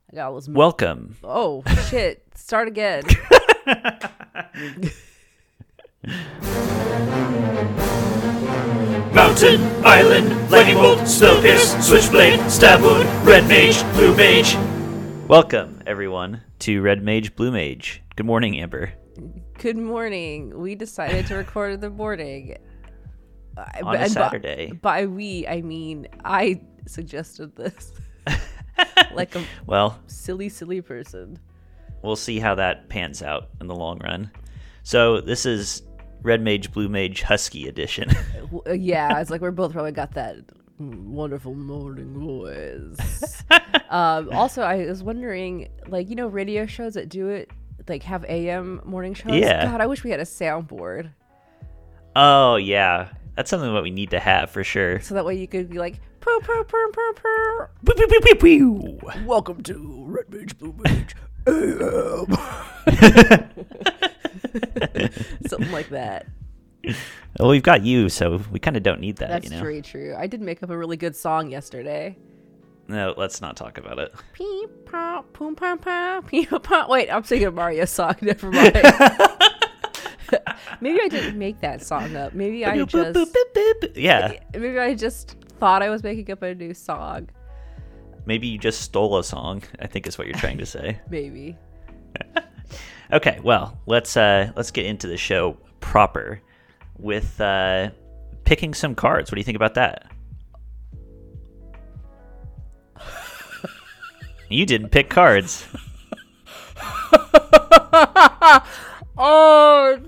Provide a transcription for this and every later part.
I got all this. Welcome. Oh, shit. Start again. Mountain, Island, Lightning Bolt, Spellpierce, Switchblade, Stab Wound, Red Mage, Blue Mage. Welcome, everyone, to Red Mage, Blue Mage. Good morning, Amber. Good morning. We decided to record in the morning. On a Saturday. By we, I mean I suggested this. Like a silly person. We'll see how that pans out in the long run. So this is Red Mage, Blue Mage, Husky edition. Yeah, it's like we're both probably got that wonderful morning voice. Also, I was wondering, like, radio shows that do it, like, have AM morning shows? Yeah. God, I wish we had a soundboard. Oh, yeah. That's something that we need to have for sure. So that way you could be like, poo, poo, poo, poo, poo. Pew, pew, pew, pew, pew. Welcome to Red Mage, Blue Mage, AM. Something like that. Well, we've got you, so we kind of don't need that, That's you know? very true. I did make up a really good song yesterday. No, let's not talk about it. Peep, pop, poom, pom, pom, peep, pop. Wait, I'm singing a Mario song. Never mind. Maybe I didn't make that song up. Maybe I just thought I was making up a new song. Maybe you just stole a song, I think is what you're trying to say. Maybe. Okay, well, let's get into the show proper with picking some cards. What do you think about that? You didn't pick cards. Oh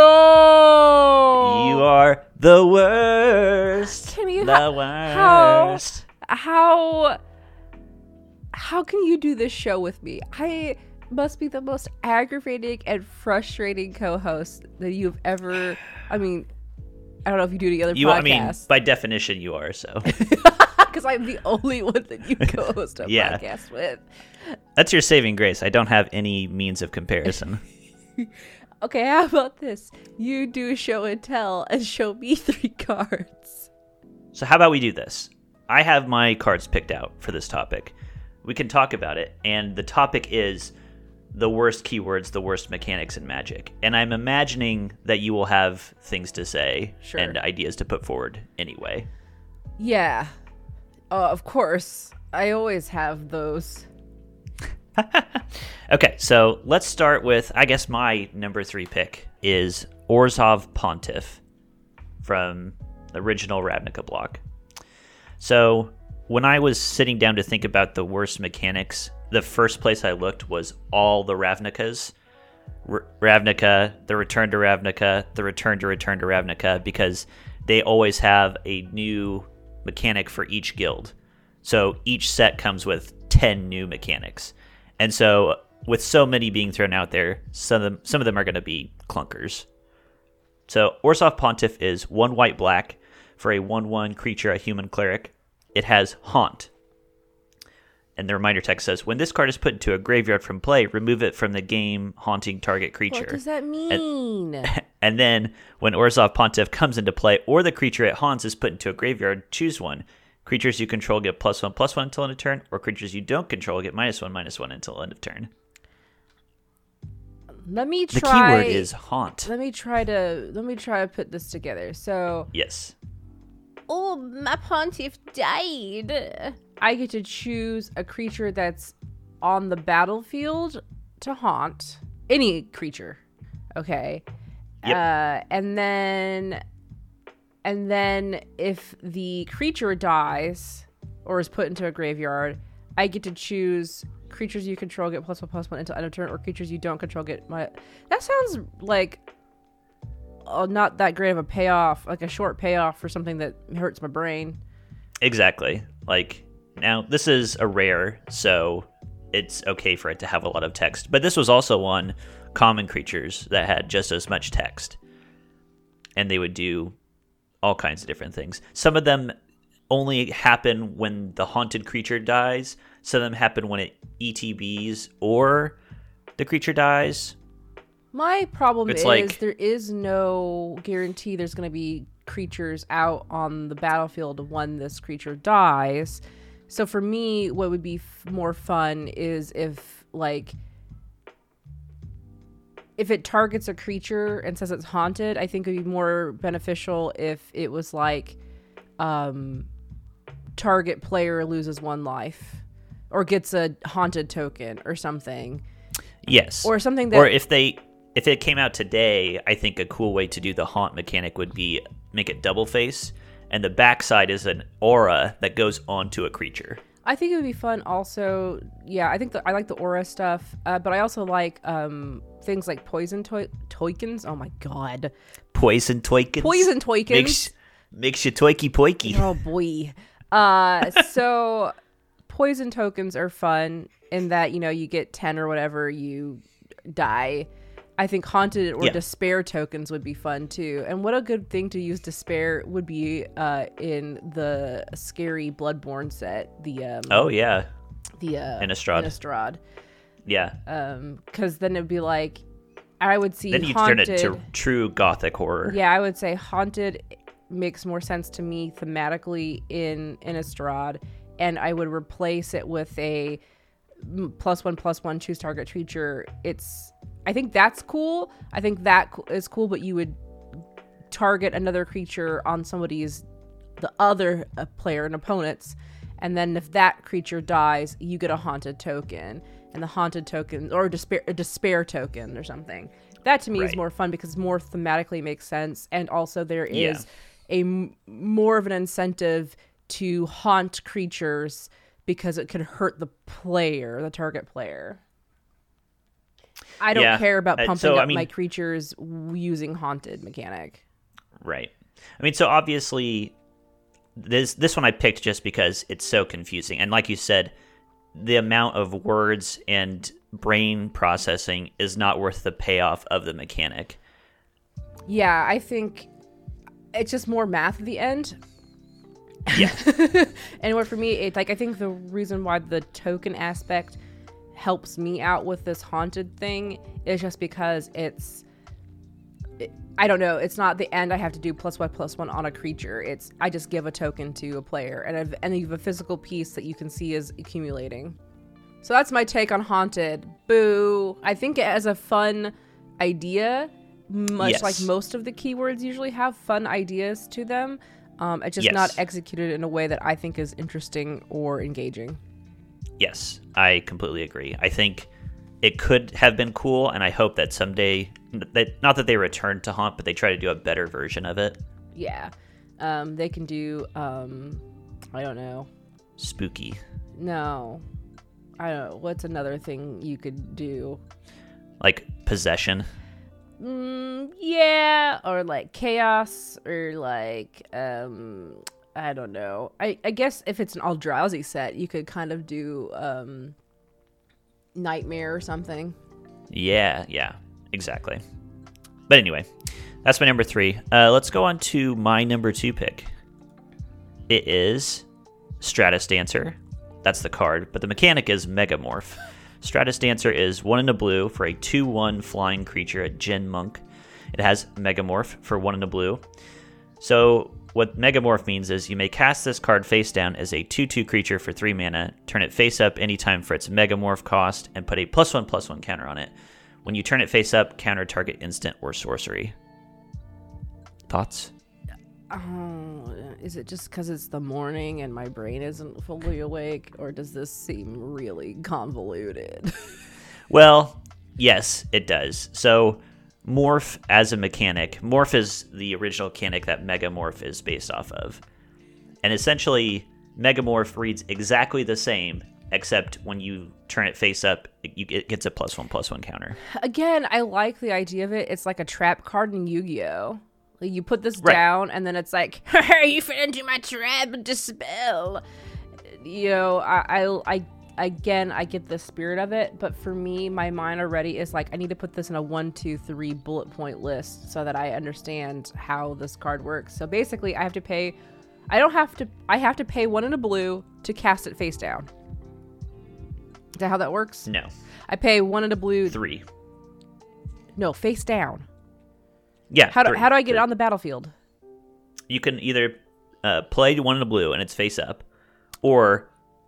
no! You are the worst. Timmy, the worst. How can you do this show with me? I must be the most aggravating and frustrating co-host that you've ever. I mean, I don't know if you do any other podcasts. I mean, by definition, you are so. Because I'm the only one that you co-host a podcast with. That's your saving grace. I don't have any means of comparison. Okay, how about this? You do show and tell and show me 3 cards. So how about we do this? I have my cards picked out for this topic. We can talk about it. And the topic is the worst keywords, the worst mechanics in Magic. And I'm imagining that you will have things to say and ideas to put forward anyway. Yeah. Of course. I always have those. Okay, so let's start with, I guess my number 3 pick is Orzhov Pontiff from the original Ravnica block. So when I was sitting down to think about the worst mechanics, the first place I looked was all the Ravnicas. Ravnica, the Return to Ravnica, the Return to Ravnica, because they always have a new mechanic for each guild. So each set comes with 10 new mechanics. And so with so many being thrown out there, some of them are going to be clunkers. So Orzhov Pontiff is 1 white black for a 1/1 creature, a human cleric. It has Haunt. And the reminder text says, when this card is put into a graveyard from play, remove it from the game haunting target creature. What does that mean? And then when Orzhov Pontiff comes into play or the creature it haunts is put into a graveyard, choose one. Creatures you control get +1/+1 until end of turn, or creatures you don't control get -1/-1 until end of turn. Let me try. The keyword is haunt. Let me try to put this together. So yes. Oh, my Pontiff died. I get to choose a creature that's on the battlefield to haunt. Any creature. Okay. Yep. And then if the creature dies or is put into a graveyard, I get to choose creatures you control get +1/+1 until end of turn, or creatures you don't control get That sounds like not that great of a payoff, like a short payoff for something that hurts my brain. Exactly. Like, now this is a rare, so it's okay for it to have a lot of text. But this was also on common creatures that had just as much text. And they would do all kinds of different things. Some of them only happen when the haunted creature dies. Some of them happen when it ETBs or the creature dies. My problem is like, there is no guarantee there's going to be creatures out on the battlefield when this creature dies, So for me, what would be more fun is if it targets a creature and says it's haunted. I think it would be more beneficial if it was like target player loses 1 life or gets a haunted token or something. Yes. Or something that... Or if it came out today, I think a cool way to do the haunt mechanic would be make it double face, and the backside is an aura that goes onto a creature. I think it would be fun also. Yeah, I think I like the aura stuff, but I also like things like poison toikens. Oh my god. Poison toikens? Poison toikens. Makes you toiky poiky. Oh boy. So poison tokens are fun in that, you get 10 or whatever, you die. I think haunted or despair tokens would be fun too. And what a good thing to use despair would be in the scary Bloodborne set. The Innistrad. Yeah. Because then it'd be like, I would see then you haunted, turn it to true gothic horror. Yeah, I would say haunted makes more sense to me thematically in Innistrad, and I would replace it with a +1/+1 choose target creature. I think that's cool. I think that is cool, but you would target another creature on the other player and opponents, and then if that creature dies, you get a haunted token, and the haunted token or a despair token or something. That to me is more fun because more thematically makes sense, and also there is more of an incentive to haunt creatures because it could hurt the target player. I don't care about pumping up my creatures using haunted mechanic. Right. I mean, so obviously this one I picked just because it's so confusing. And like you said, the amount of words and brain processing is not worth the payoff of the mechanic. Yeah, I think it's just more math at the end. Yeah. And what for me, I think the reason why the token aspect helps me out with this haunted thing is just because I don't know, it's not the end I have to do +1/+1 on a creature. I just give a token to a player, and you have a physical piece that you can see is accumulating. So that's my take on haunted. Boo. I think it has a fun idea, much like most of the keywords usually have fun ideas to them. It's just not executed in a way that I think is interesting or engaging. Yes, I completely agree. I think it could have been cool, and I hope that someday, not that they return to haunt, but they try to do a better version of it. Yeah. They can do, I don't know. Spooky. No. I don't know. What's another thing you could do? Like possession? Yeah. Or like chaos, or like, I don't know. I guess if it's an Eldrazi set, you could kind of do nightmare or something. Yeah, exactly. But anyway, that's my number 3. Let's go on to my number 2 pick. It is Stratus Dancer. That's the card, but the mechanic is Megamorph. Stratus Dancer is 1 in a blue for a 2/1 flying creature at Jin Monk. It has Megamorph for 1 in a blue. So what Megamorph means is you may cast this card face down as a 2/2 creature for 3 mana, turn it face up anytime for its Megamorph cost, and put a +1/+1 counter on it. When you turn it face up, counter target instant or sorcery. Thoughts? Oh, is it just because it's the morning and my brain isn't fully awake, or does this seem really convoluted? Well, yes, it does. So Morph as a mechanic. Morph is the original mechanic that Megamorph is based off of. And essentially, Megamorph reads exactly the same, except when you turn it face up, it gets a +1/+1 counter. Again, I like the idea of it. It's like a trap card in Yu-Gi-Oh! Like you put this down, and then it's like, you fit into my trap and dispel. I get the spirit of it, but for me, my mind already is like, I need to put this in a 1, 2, 3 bullet point list so that I understand how this card works. So basically, I have to pay 1 in a blue to cast it face down. Is that how that works? No. I pay 1 in a blue. 3. No, face down. Yeah. How do I get it on the battlefield? You can either play 1 in a blue and it's face up, or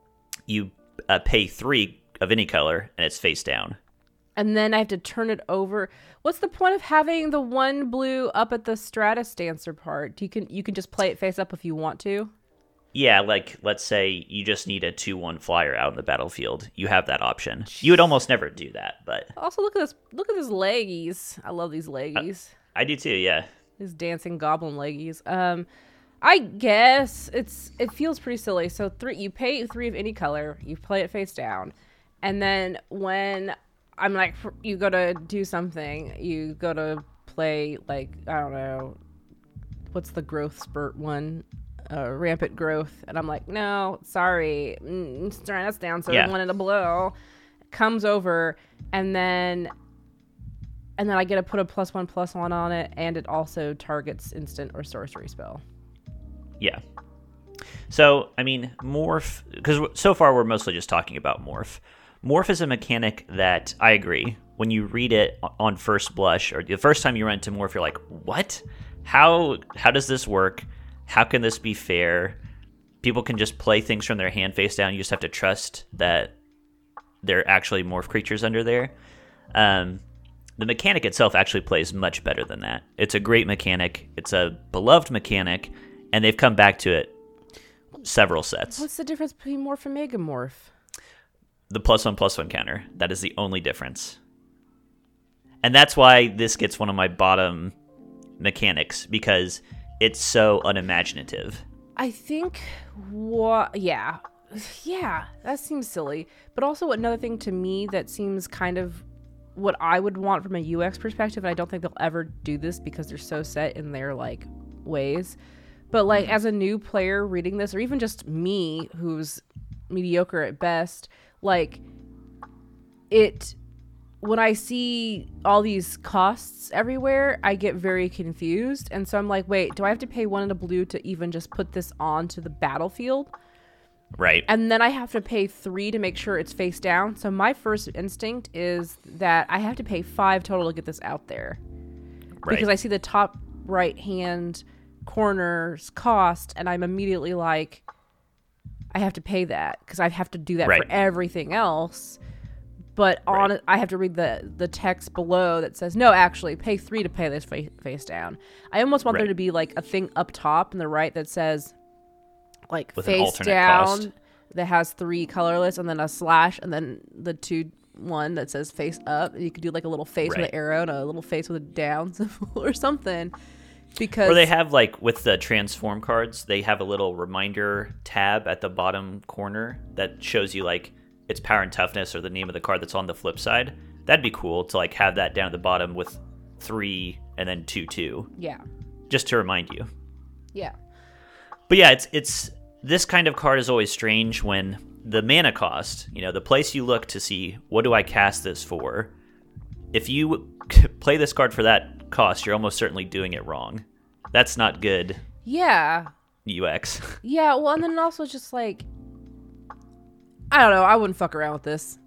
you pay 3 of any color, and it's face down. And then I have to turn it over. What's the point of having the one blue up at the Stratus Dancer part? You can just play it face up if you want to. Yeah, like, let's say you just need a 2/1 flyer out in the battlefield. You have that option. You would almost never do that, but... Also, look at this. Look at this leggies. I love these leggies. I do too, yeah. These dancing goblin leggies. I guess it feels pretty silly. So you pay 3 of any color. You play it face down. And then when I'm like, you go to do something, you go to play, like, I don't know, what's the growth spurt one? Rampant growth. And I'm like, no, sorry. Stratus Dancer, yeah. One in a blue. Comes over, and then I get to put a +1/+1 on it, and it also targets instant or sorcery spell. Yeah. So, I mean, Morph, because so far we're mostly just talking about Morph. Morph is a mechanic that, I agree, when you read it on first blush, or the first time you run into Morph, you're like, what? How does this work? How can this be fair? People can just play things from their hand face down. You just have to trust that they're actually Morph creatures under there. The mechanic itself actually plays much better than that. It's a great mechanic. It's a beloved mechanic, and they've come back to it several sets. What's the difference between Morph and Megamorph? The +1/+1 counter. That is the only difference. And that's why this gets one of my bottom mechanics, because it's so unimaginative. I think yeah, that seems silly. But also another thing to me that seems kind of what I would want from a UX perspective, and I don't think they'll ever do this because they're so set in their like ways. But like as a new player reading this, or even just me who's mediocre at best, like when I see all these costs everywhere, I get very confused. And so I'm like, wait, do I have to pay 1 in a blue to even just put this onto the battlefield? Right. And then I have to pay 3 to make sure it's face down. So my first instinct is that I have to pay 5 total to get this out there. Right. Because I see the top right hand corner's cost, and I'm immediately like, I have to pay that because I have to do that for everything else. But I have to read the text below that says, no, actually, pay 3 to pay this face down. I almost want there to be like a thing up top in the right that says, like, with face down cost that has 3 colorless, and then a slash, and then the 2/1 that says face up. You could do like a little face with an arrow and a little face with a down symbol or something. Because, or they have, like, with the transform cards, they have a little reminder tab at the bottom corner that shows you, like, its power and toughness or the name of the card that's on the flip side. That'd be cool to, like, have that down at the bottom with 3 and then 2/2. Yeah. Just to remind you. Yeah. But yeah, it's this kind of card is always strange when the mana cost, you know, the place you look to see, what do I cast this for? If you play this card for that cost, you're almost certainly doing it wrong. That's not good. Yeah. UX. Yeah, well, and then also just like, I don't know, I wouldn't fuck around with this.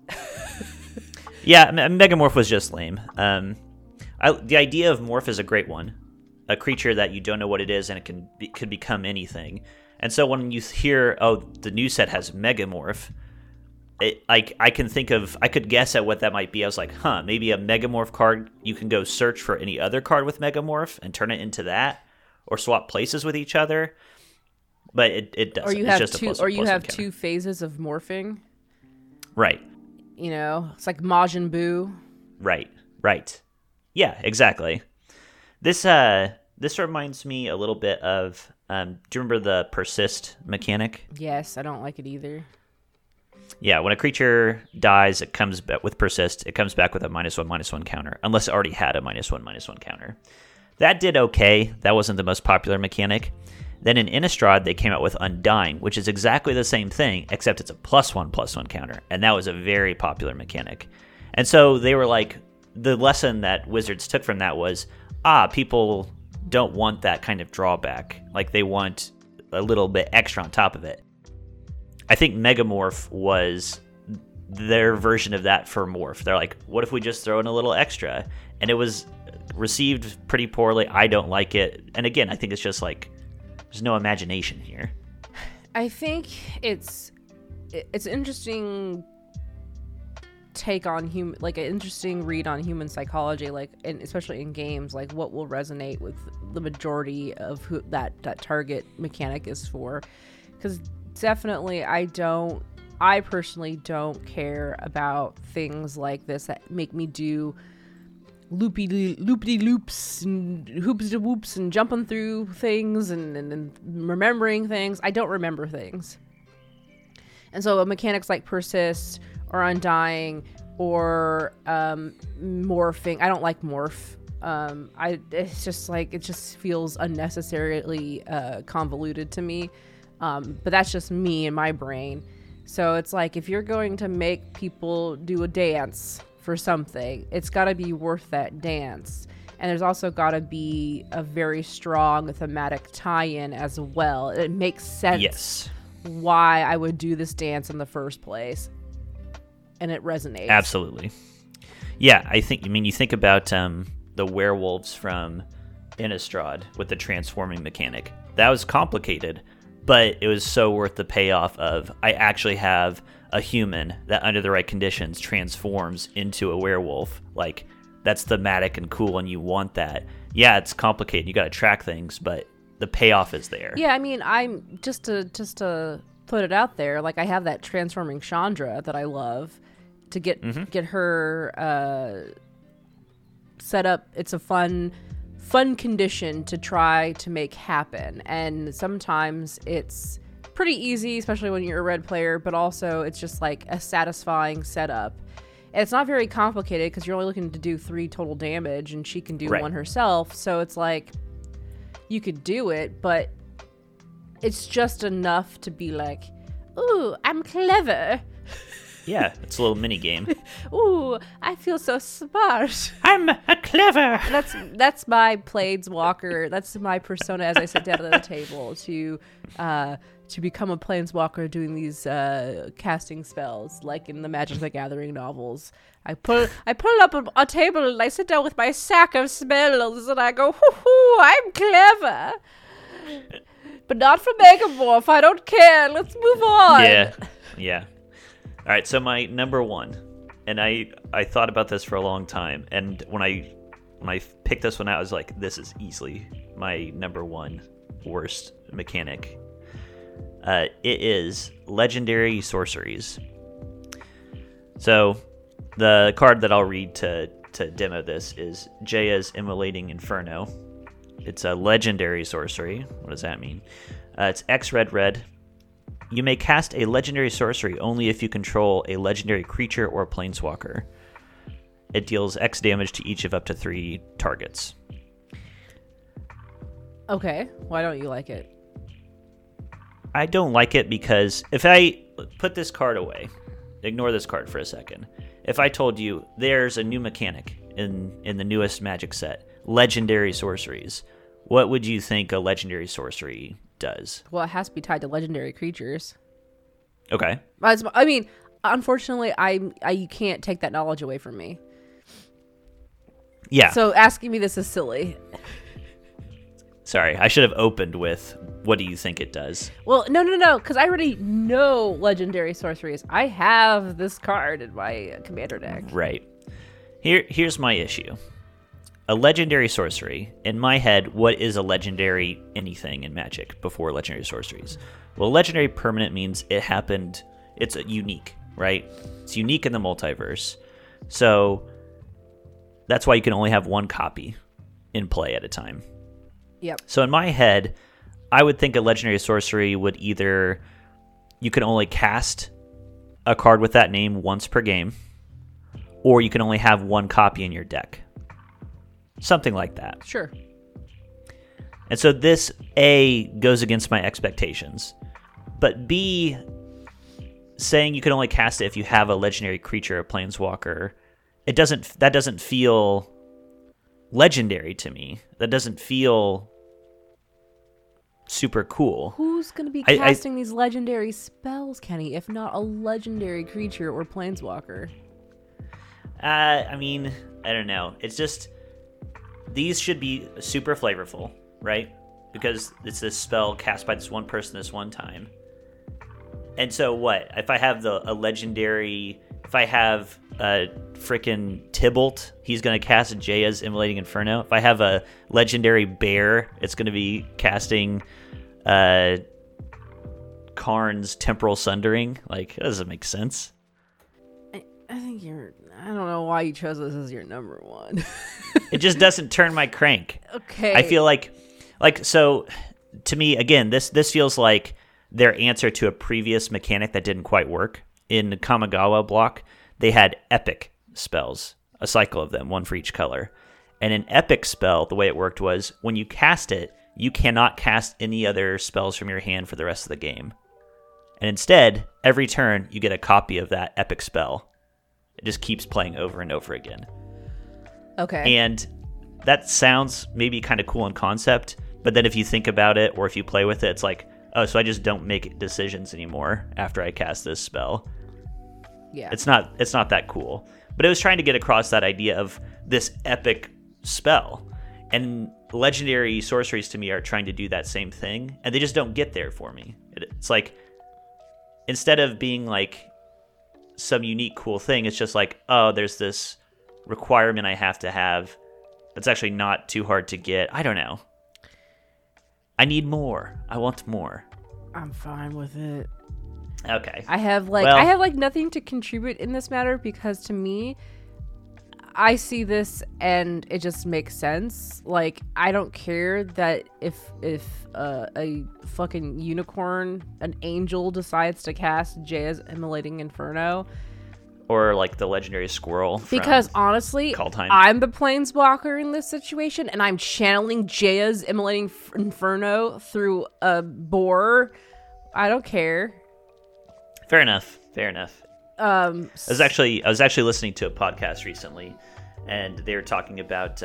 Yeah, Megamorph was just lame. The idea of Morph is a great one. A creature that you don't know what it is, and it could become anything. And so when you hear, oh, the new set has Megamorph, I could guess at what that might be. I was like, maybe a Megamorph card, you can go search for any other card with Megamorph and turn it into that, or swap places with each other. But it doesn't. Or you have two phases of morphing. Right. You know, it's like Majin Buu. Right. Yeah, exactly. This reminds me a little bit of, do you remember the persist mechanic? Yes, I don't like it either. Yeah, when a creature dies, it comes back with persist. It comes back with a -1/-1 counter, unless it already had a -1/-1 counter. That did okay. That wasn't the most popular mechanic. Then in Innistrad, they came out with Undying, which is exactly the same thing, except it's a +1/+1 counter, and that was a very popular mechanic. And so they were like, the lesson that Wizards took from that was, people don't want that kind of drawback. Like, they want a little bit extra on top of it. I think Megamorph was their version of that for Morph. They're like, what if we just throw in a little extra? And it was received pretty poorly. I don't like it. And again, I think it's just like, there's no imagination here. I think it's it's an interesting take on human, like an interesting read on human psychology, like, and especially in games, like what will resonate with the majority of who that target mechanic is for. Because definitely I personally don't care about things like this that make me do loopy loops and hoops to whoops and jumping through things and remembering things. I don't remember things. And so mechanics like persist or undying or morphing, I don't like morph. It's just like, it just feels unnecessarily convoluted to me. But that's just me and my brain. So it's like, if you're going to make people do a dance for something, it's got to be worth that dance. And there's also got to be a very strong thematic tie-in as well. It makes sense why I would do this dance in the first place. And it resonates. Absolutely. Yeah, I mean, you think about the werewolves from Innistrad with the transforming mechanic. That was complicated, but it was so worth the payoff of, I actually have a human that under the right conditions transforms into a werewolf. Like, that's thematic and cool, and you want that. Yeah, it's complicated. You got to track things, but the payoff is there. Yeah, I mean, I'm just to put it out there, like, I have that transforming Chandra that I love to get her set up. It's a fun condition to try to make happen, and sometimes it's pretty easy, especially when you're a red player, but also it's just like a satisfying setup. And it's not very complicated because you're only looking to do 3 total damage, and she can do 1 herself, so it's like you could do it, but it's just enough to be like, ooh, I'm clever. Yeah, it's a little mini game. Ooh, I feel so smart. I'm a clever. That's my planeswalker. That's my persona as I sit down at the table to become a planeswalker doing these casting spells, like in the Magic the Gathering novels. I pull up a table and I sit down with my sack of spells and I go, hoo-hoo, I'm clever. But not for Megamorph. I don't care. Let's move on. Yeah. All right, so my number 1, and I thought about this for a long time, and when I picked this one out, I was like, this is easily my number 1 worst mechanic. It is Legendary Sorceries. So the card that I'll read to demo this is Jaya's Immolating Inferno. It's a Legendary Sorcery. What does that mean? It's X red. You may cast a legendary sorcery only if you control a legendary creature or planeswalker. It deals X damage to each of up to 3 targets. Okay, why don't you like it? I don't like it because if I put this card away, ignore this card for a second. If I told you there's a new mechanic in the newest Magic set, Legendary Sorceries, what would you think a legendary sorcery does? Well, it has to be tied to legendary creatures. Okay. I mean, unfortunately, you can't take that knowledge away from me. Yeah. So asking me this is silly. Sorry, I should have opened with, what do you think it does? Well, no, because I already know legendary sorceries. I have this card in my commander deck. Right. Here's my issue. A legendary sorcery, in my head, what is a legendary anything in Magic before legendary sorceries? Well, legendary permanent means it happened, it's unique, right? It's unique in the multiverse. So that's why you can only have 1 copy in play at a time. Yep. So in my head, I would think a legendary sorcery would either, you can only cast a card with that name once per game, or you can only have 1 copy in your deck. Something like that. Sure. And so this, A, goes against my expectations. But B, saying you can only cast it if you have a legendary creature, a planeswalker, that doesn't feel legendary to me. That doesn't feel super cool. Who's going to be casting these legendary spells, Kenny, if not a legendary creature or planeswalker? I mean, I don't know. It's just, these should be super flavorful, right? Because it's this spell cast by this one person this one time. And so what? If I have a legendary, if I have a freaking Tybalt, he's going to cast Jaya's Immolating Inferno. If I have a legendary bear, it's going to be casting Karn's Temporal Sundering. Like, that doesn't make sense. I think I don't know why you chose this as your number one. It just doesn't turn my crank. Okay. I feel like so to me, again, this feels like their answer to a previous mechanic that didn't quite work. In the Kamigawa block, they had epic spells, a cycle of them, one for each color. And an epic spell, the way it worked was when you cast it, you cannot cast any other spells from your hand for the rest of the game. And instead, every turn, you get a copy of that epic spell. It just keeps playing over and over again. Okay. And that sounds maybe kind of cool in concept, but then if you think about it or if you play with it, it's like, oh, so I just don't make decisions anymore after I cast this spell. Yeah. It's not that cool. But it was trying to get across that idea of this epic spell. And legendary sorceries to me are trying to do that same thing, and they just don't get there for me. It's like, instead of being like some unique cool thing, it's just like, oh, there's this requirement I have to have that's actually not too hard to get. I don't know. I need more. I want more. I'm fine with it. Okay. I have nothing to contribute in this matter because to me, I see this and it just makes sense. Like, I don't care that if a fucking unicorn, an angel, decides to cast Jaya's Immolating Inferno. Or like the legendary squirrel. Because honestly, Kaldheim. I'm the planeswalker in this situation, and I'm channeling Jaya's Immolating Inferno through a boar. I don't care. Fair enough. I was actually listening to a podcast recently, and they were talking about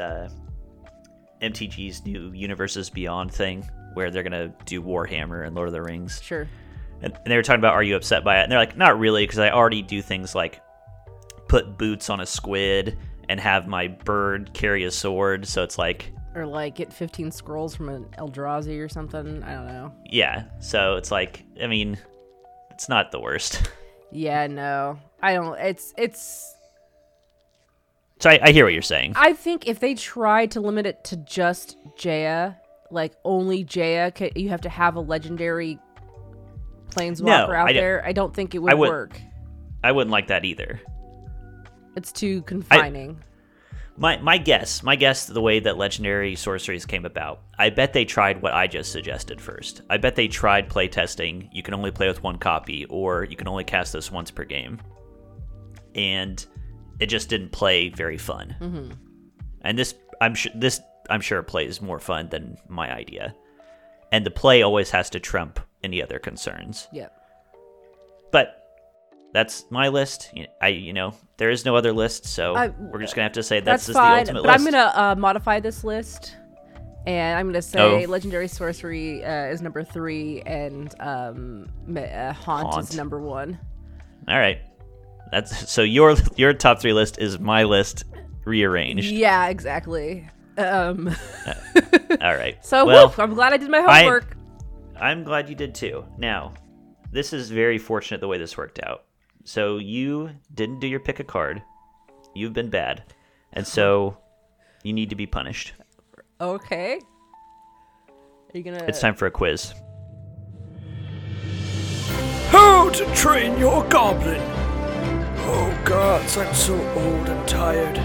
MTG's new Universes Beyond thing, where they're gonna do Warhammer and Lord of the Rings. Sure. And they were talking about, are you upset by it? And they're like, not really, because I already do things like put boots on a squid and have my bird carry a sword. So it's like, or like get 15 scrolls from an Eldrazi or something. I don't know. Yeah. So it's like, I mean, it's not the worst. Yeah, no, I don't. It's. So I hear what you're saying. I think if they tried to limit it to just Jaya, like only Jaya, you have to have a legendary planeswalker out there. I don't think it would work. I wouldn't like that either. It's too confining. My guess, the way that legendary sorceries came about, I bet they tried what I just suggested first. I bet they tried playtesting. You can only play with one copy, or you can only cast this once per game, and it just didn't play very fun. Mm-hmm. And I'm sure plays more fun than my idea. And the play always has to trump any other concerns. Yep. But that's my list. There is no other list, so we're just gonna have to say that's just fine, the ultimate but list. I'm gonna modify this list, and I'm gonna say legendary sorcery is number 3, and Haunt is number 1. All right, that's so your top 3 list is my list rearranged. Yeah, exactly. All right. So I'm glad I did my homework. I'm glad you did too. Now, this is very fortunate the way this worked out. So you didn't do your pick a card. You've been bad. And so you need to be punished. Okay. Are you gonna... It's time for a quiz. How to train your goblin. Oh gods, I'm so old and tired.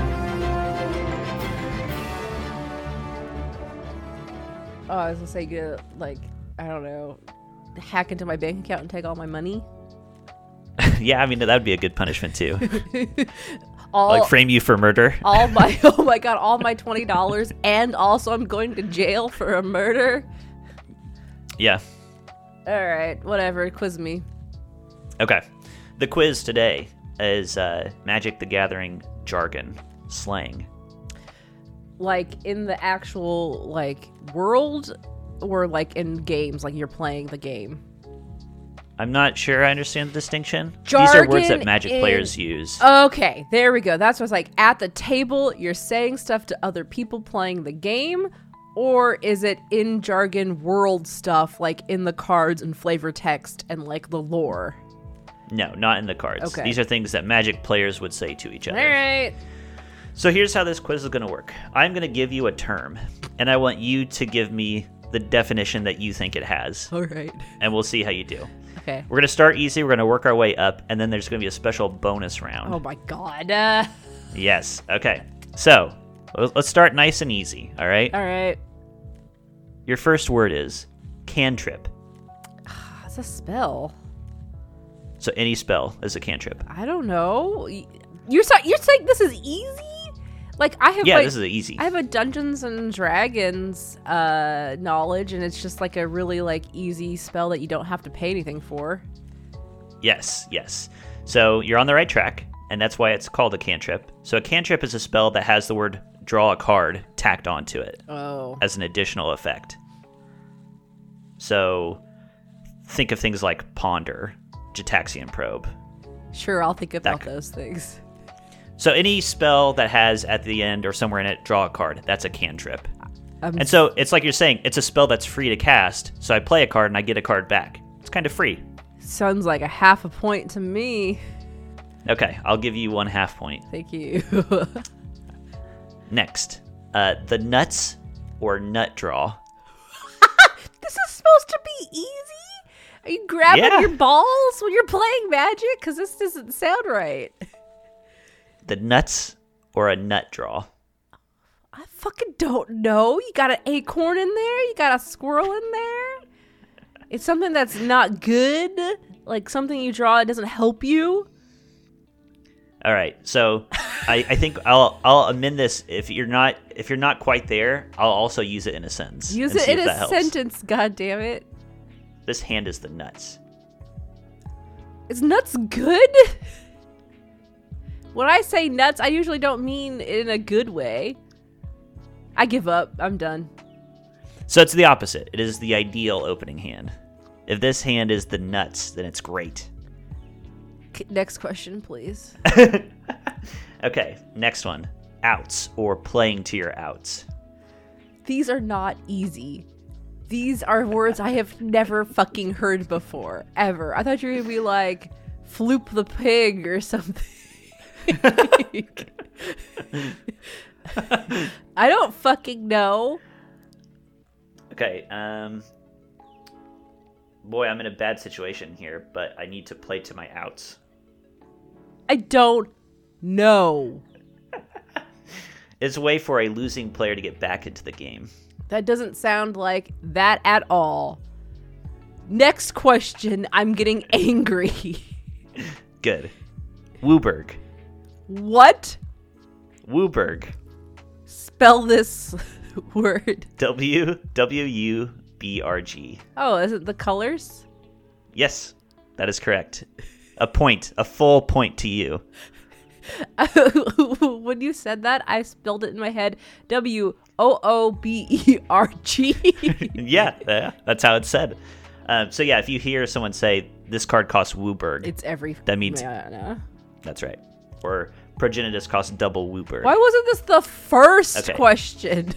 Oh, I was gonna say, I don't know, hack into my bank account and take all my money. Yeah, I mean, that'd be a good punishment too. Like frame you for murder. Oh my God, all my $20, and also I'm going to jail for a murder. Yeah. All right, whatever. Quiz me. Okay. The quiz today is Magic the Gathering jargon, slang. Like in the actual world, or like in games, like you're playing the game. I'm not sure I understand the distinction. Jargon. These are words that Magic players use. Okay, there we go. That's what's like at the table. You're saying stuff to other people playing the game, Or is it in jargon world stuff, like in the cards and flavor text and like the lore? No, not in the cards. Okay. These are things that Magic players would say to each other. All right. So here's how this quiz is going to work. I'm going to give you a term, and I want you to give me the definition that you think it has. All right. And we'll see how you do. Okay. We're going to start easy. We're going to work our way up, and then there's going to be a special bonus round. Oh my god. Yes. Okay. So let's start nice and easy. All right. All right. Your first word is cantrip. What's a spell? So any spell is a cantrip. I don't know. You're saying this is easy? Like I have. Yeah, this is easy. I have a Dungeons and Dragons knowledge, and it's just like a really like easy spell that you don't have to pay anything for. Yes. So you're on the right track, and that's why it's called a cantrip. So a cantrip is a spell that has the word draw a card tacked onto it as an additional effect. So think of things like ponder, Gitaxian probe. Sure, I'll think about those things. So any spell that has at the end or somewhere in it draw a card, that's a cantrip. And so it's like you're saying, it's a spell that's free to cast. So I play a card and I get a card back. It's kind of free. Sounds like a half a point to me. Okay, I'll give you 1/2 point. Thank you. Next, the nuts or nut draw. This is supposed to be easy? Are you grabbing your balls when you're playing Magic? Because this doesn't sound right. The nuts or a nut draw. I fucking don't know. You got an acorn in there? You got a squirrel in there? It's something that's not good? Like something you draw, it doesn't help you? All right, so I think I'll amend this. If you're not quite there, I'll also use it in a sentence. Use it in a sentence, goddammit. This hand is the nuts. Is nuts good? When I say nuts, I usually don't mean in a good way. I give up. I'm done. So it's the opposite. It is the ideal opening hand. If this hand is the nuts, then it's great. Next question, please. Okay, next one. Outs or playing to your outs. These are not easy. These are words I have never fucking heard before, ever. I thought you were going to be like, floop the pig or something. I don't fucking know. Okay, boy, I'm in a bad situation here, but I need to play to my outs. I don't know. It's a way for a losing player to get back into the game. That doesn't sound like that at all. Next question. I'm getting angry. Good. Wooburg. What? Wooburg. Spell this word. W-U-B-R-G. Oh, is it the colors? Yes, that is correct. A full point to you. When you said that, I spelled it in my head. W-O-O-B-E-R-G. Yeah, that's how it's said. So yeah, if you hear someone say, this card costs Wooburg. It's every... That means... Yeah. That's right. Or Progenitus costs double Wooburg. Why wasn't this the first question?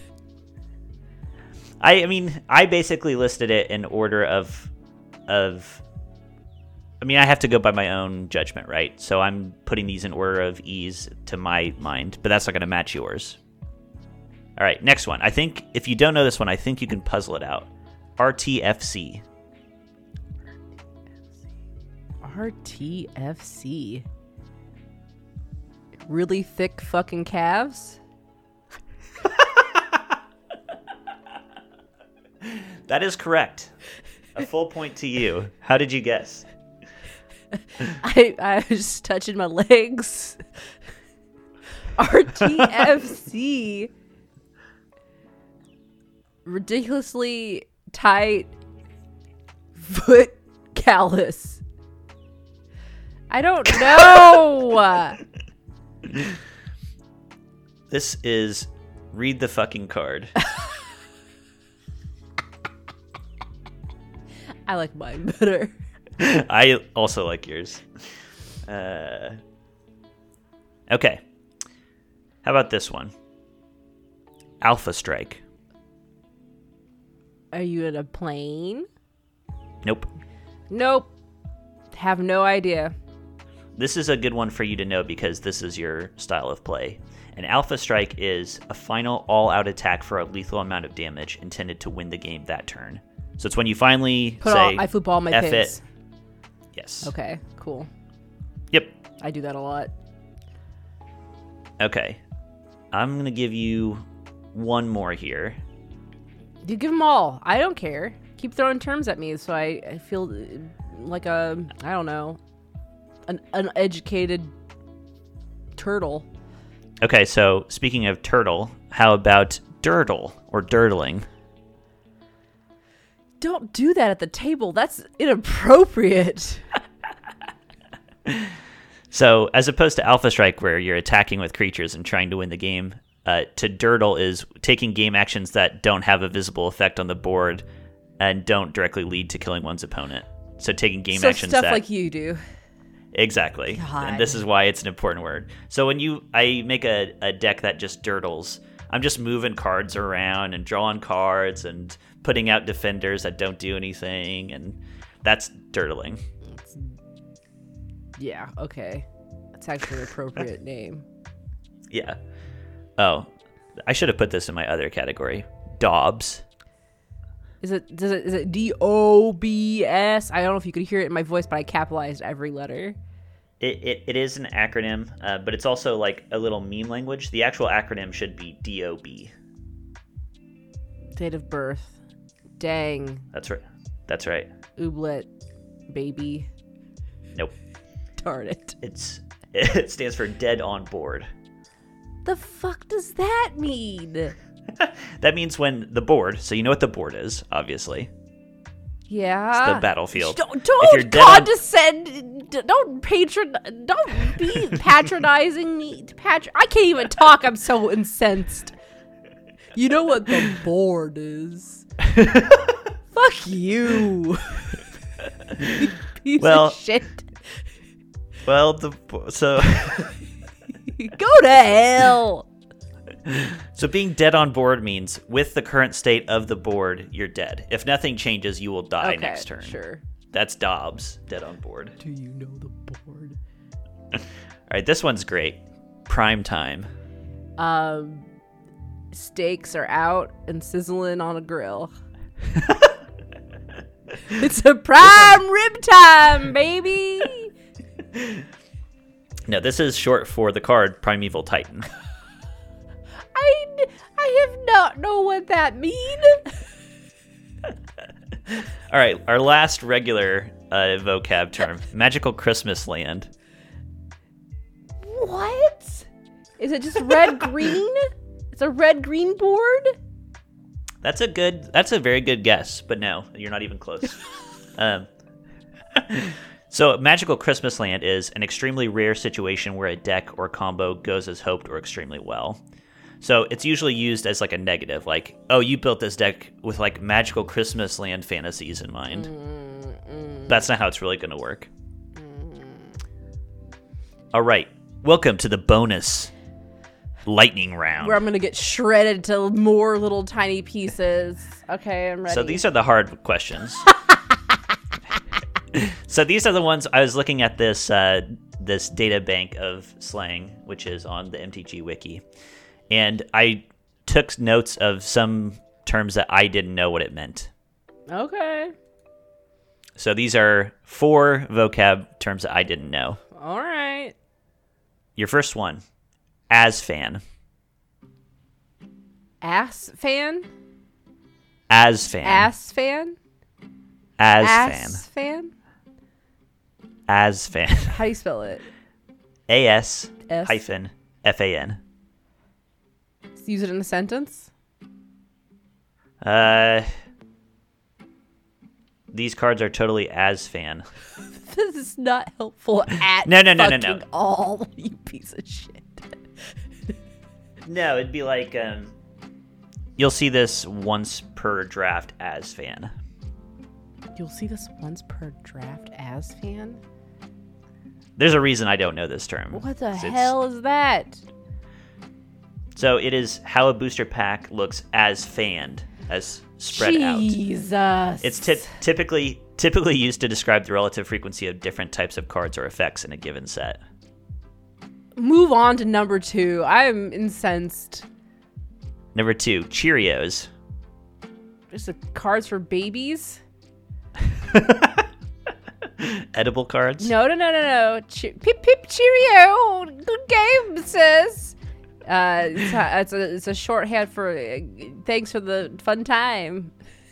I mean, I basically listed it in order of... I mean, I have to go by my own judgment, right? So I'm putting these in order of ease to my mind, but that's not going to match yours. All right, next one. I think if you don't know this one, I think you can puzzle it out. RTFC. RTFC. Really thick fucking calves? That is correct. A full point to you. How did you guess? I was just touching my legs. RTFC. Ridiculously tight foot callus. I don't know. This is read the fucking card. I like mine better. I also like yours. Okay. How about this one? Alpha Strike. Are you in a plane? Nope. Nope. Have no idea. This is a good one for you to know because this is your style of play. An Alpha Strike is a final all-out attack for a lethal amount of damage intended to win the game that turn. So it's when you finally say, I flip all my F pigs. it. Yes. Okay, cool. Yep. I do that a lot. Okay. I'm going to give you one more here. You give them all. I don't care. Keep throwing terms at me so I feel like I don't know, an uneducated turtle. Okay, so speaking of turtle, how about dirtle or dirtling? Don't do that at the table. That's inappropriate. So as opposed to Alpha Strike where you're attacking with creatures and trying to win the game, to dirtle is taking game actions that don't have a visible effect on the board and don't directly lead to killing one's opponent. So taking game actions stuff that... like you do. Exactly. God. And this is why it's an important word. So when I make a deck that just dirtles, I'm just moving cards around and drawing cards and putting out defenders that don't do anything, and that's dirtling. Yeah, okay. That's actually an appropriate name. Yeah. Oh, I should have put this in my other category. Daubs. Is it DOBS? I don't know if you could hear it in my voice, but I capitalized every letter. It is an acronym, but it's also like a little meme language. The actual acronym should be DOB. Date of birth. Dang. That's right. That's right. Ooblet. Baby. Nope. Darn it. It stands for dead on board. The fuck does that mean? That means when the board, so you know what the board is, obviously. Yeah. It's the battlefield. Don't condescend. Don't be patronizing me. I can't even talk. I'm so incensed. You know what the board is. Fuck you. Piece of shit. Well, so go to hell. So being dead on board means with the current state of the board, you're dead. If nothing changes, you will die next turn. Sure. That's Dobbs, dead on board. Do you know the board? All right, this one's great. Prime time. Steaks are out and sizzling on a grill. It's a prime rib time, baby. No, this is short for the card Primeval Titan. I have not know what that mean. All right, our last regular vocab term, Magical Christmas Land. What? Is it just red-green? It's a red-green board? That's a very good guess, but no, you're not even close. So Magical Christmas Land is an extremely rare situation where a deck or combo goes as hoped or extremely well. So it's usually used as like a negative, like, oh, you built this deck with like Magical Christmas Land fantasies in mind. That's not how it's really going to work. All right, welcome to the bonus lightning round. Where I'm going to get shredded to more little tiny pieces. Okay, I'm ready. So these are the hard questions. So these are the ones I was looking at this data bank of slang, which is on the MTG wiki. And I took notes of some terms that I didn't know what it meant. Okay. So these are 4 vocab terms that I didn't know. All right. Your first one, as fan. Ass fan? As fan. Ass fan? As Ass fan? As fan. How do you spell it? AS S? hyphen FAN. Use it in a sentence? These cards are totally as fan. This is not helpful at No. all, you piece of shit. No, it'd be like, you'll see this once per draft as fan. You'll see this once per draft as fan? There's a reason I don't know this term. What the hell is that? So it is how a booster pack looks as fanned. as spread out. Jesus. It's typically used to describe the relative frequency of different types of cards or effects in a given set. Move on to number 2. I'm incensed. Number 2, Cheerios. Just the cards for babies? Edible cards? No. Pip pip Cheerio. Good game, sis. It's a shorthand for thanks for the fun time.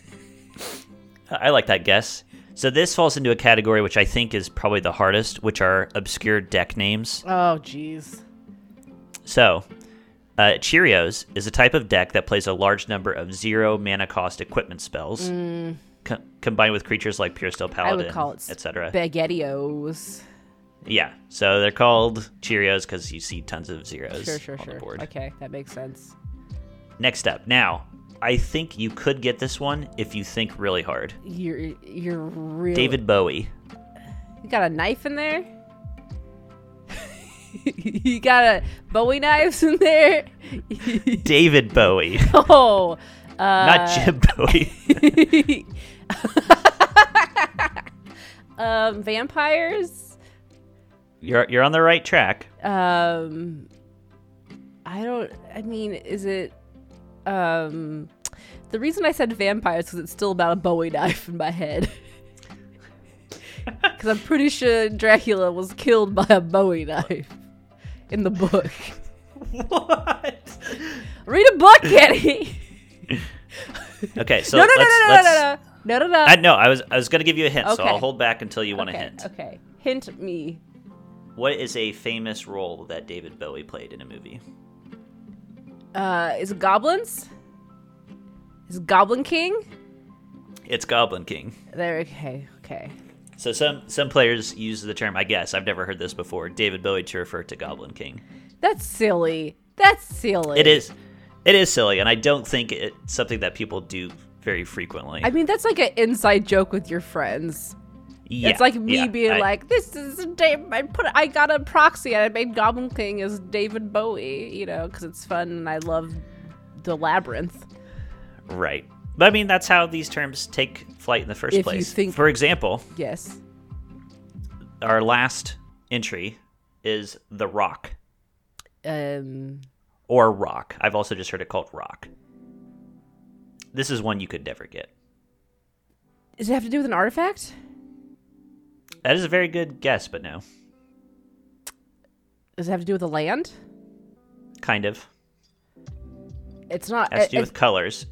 I like that guess. So this falls into a category which I think is probably the hardest, which are obscure deck names. Oh, jeez. So, Cheerios is a type of deck that plays a large number of 0 mana cost equipment spells, combined with creatures like Pure Steel Paladin, I would call it etc. Spaghettios. Yeah, so they're called Cheerios because you see tons of zeros Sure. on the board. Okay, that makes sense. Next up, now, I think you could get this one if you think really hard. You're real. David Bowie. You got a knife in there? You got a Bowie knives in there? David Bowie. Oh. Not Jim Bowie. Vampires? You're on the right track. Is it the reason I said vampires because it's still about a Bowie knife in my head. Because I'm pretty sure Dracula was killed by a Bowie knife in the book. What? Read a book, Kenny. Okay, so No. No, I was going to give you a hint, so Okay. I'll hold back until you want a hint. Okay, hint me. What is a famous role that David Bowie played in a movie? Is it goblins? Is it Goblin King? It's Goblin King. There. Okay. So some players use the term, I guess, I've never heard this before, David Bowie to refer to Goblin King. That's silly. It is silly, and I don't think it's something that people do very frequently. I mean, that's like an inside joke with your friends. Yeah, It's like me yeah, being like, "This is I got a proxy and I made Goblin King as David Bowie," because it's fun and I love the Labyrinth. Right. But I mean, that's how these terms take flight in the first If you place. think- For example, Yes. our last entry is The Rock, or Rock. I've also just heard it called Rock. This is one you could never get. Does it have to do with an artifact? That is a very good guess, but no. Does it have to do with a land? Kind of. It's not. It has to do with colors.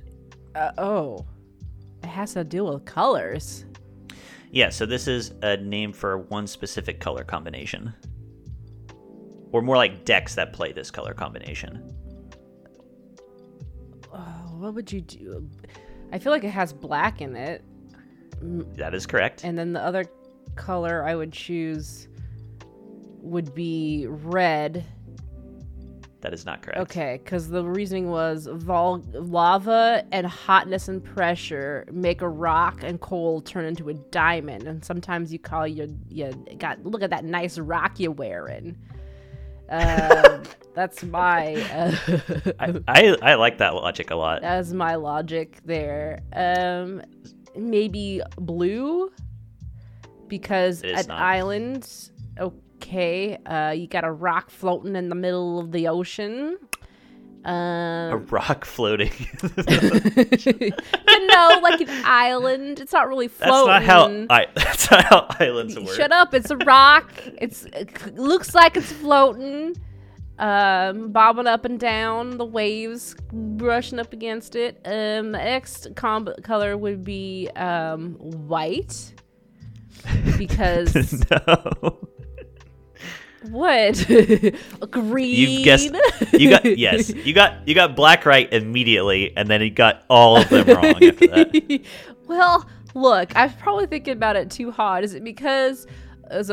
It has to deal with colors. Yeah, so this is a name for one specific color combination. Or more like decks that play this color combination. What would you do? I feel like it has black in it. That is correct. And then the other color I would choose would be red. That is not correct. Okay, because the reasoning was lava and hotness and pressure make a rock and coal turn into a diamond. And sometimes you call look at that nice rock you're wearing. That's my... I like that logic a lot. That's my logic there. Maybe blue, because It is an not. island. Okay, you got a rock floating in the middle of the ocean. A rock floating. Like an island. It's not really floating. That's not how islands work. Shut up! It's a rock. It looks like it's floating, bobbing up and down. The waves brushing up against it. The next color would be white, because No. what? Green. You've guessed. You got black right immediately, and then you got all of them wrong after that. Well, look, I was probably thinking about it too hard. Is it because I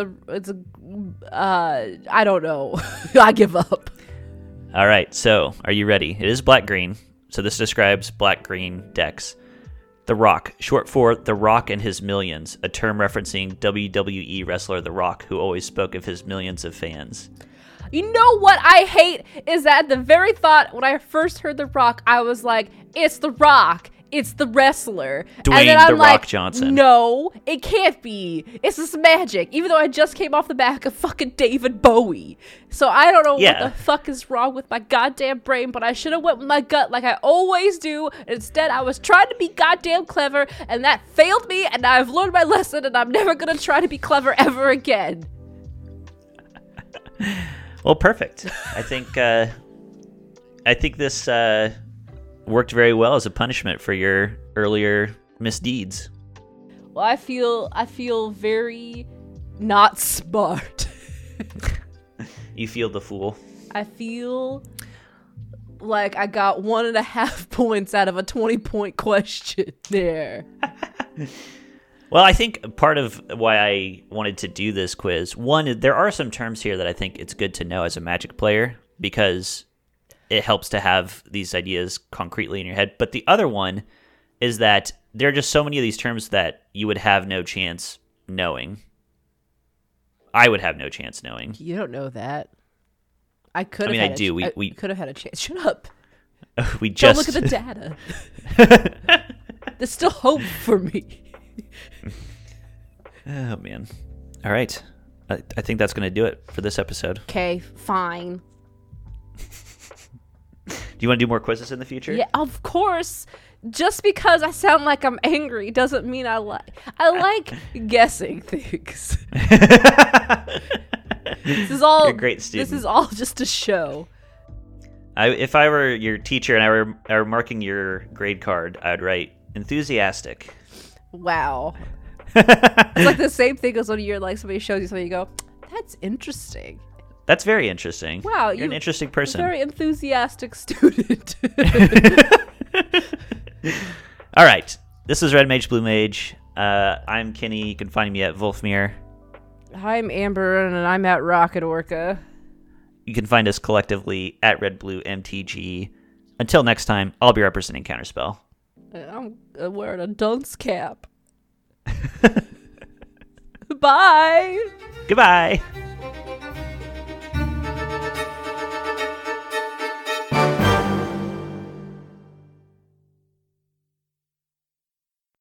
don't know. I give up. All right, so are you ready? It is black-green, so this describes black-green decks. The Rock, short for The Rock and His Millions, a term referencing WWE wrestler The Rock, who always spoke of his millions of fans. You know what I hate is that the very thought when I first heard The Rock, I was like, it's The Rock. it's the wrestler. Dwayne and then I'm The like, Rock Johnson. No, it can't be. It's this magic. Even though I just came off the back of fucking David Bowie. So I don't know what the fuck is wrong with my goddamn brain, but I should have went with my gut like I always do. Instead, I was trying to be goddamn clever, and that failed me, and I've learned my lesson, and I'm never gonna try to be clever ever again. Well, perfect. I think this worked very well as a punishment for your earlier misdeeds. Well, I feel very not smart. You feel the fool. I feel like I got 1.5 points out of a 20-point question there. Well, I think part of why I wanted to do this quiz, one, there are some terms here that I think it's good to know as a Magic player because it helps to have these ideas concretely in your head. But the other one is that there are just so many of these terms that you would have no chance knowing. I would have no chance knowing. You don't know that. I could have. I mean, I do. We could have had a chance. Shut up. We just Don't look at the data. There's still hope for me. Oh man! All right, I think that's going to do it for this episode. Okay, fine. Do you want to do more quizzes in the future? Yeah, of course. Just because I sound like I'm angry doesn't mean I like guessing things. This is all. You're a great student. This is all just a show. If I were your teacher and I were marking your grade card, I'd write enthusiastic. Wow. It's like the same thing as when you're like somebody shows you something, you go, "That's interesting." That's very interesting. Wow, you're an interesting person. Very enthusiastic student. All right, this is Red Mage Blue Mage. I'm Kenny. You can find me at Wolfmere. I'm Amber, and I'm at Rocket Orca. You can find us collectively at Red Blue MTG. Until next time, I'll be representing Counterspell. I'm wearing a dunce cap. Bye. Goodbye.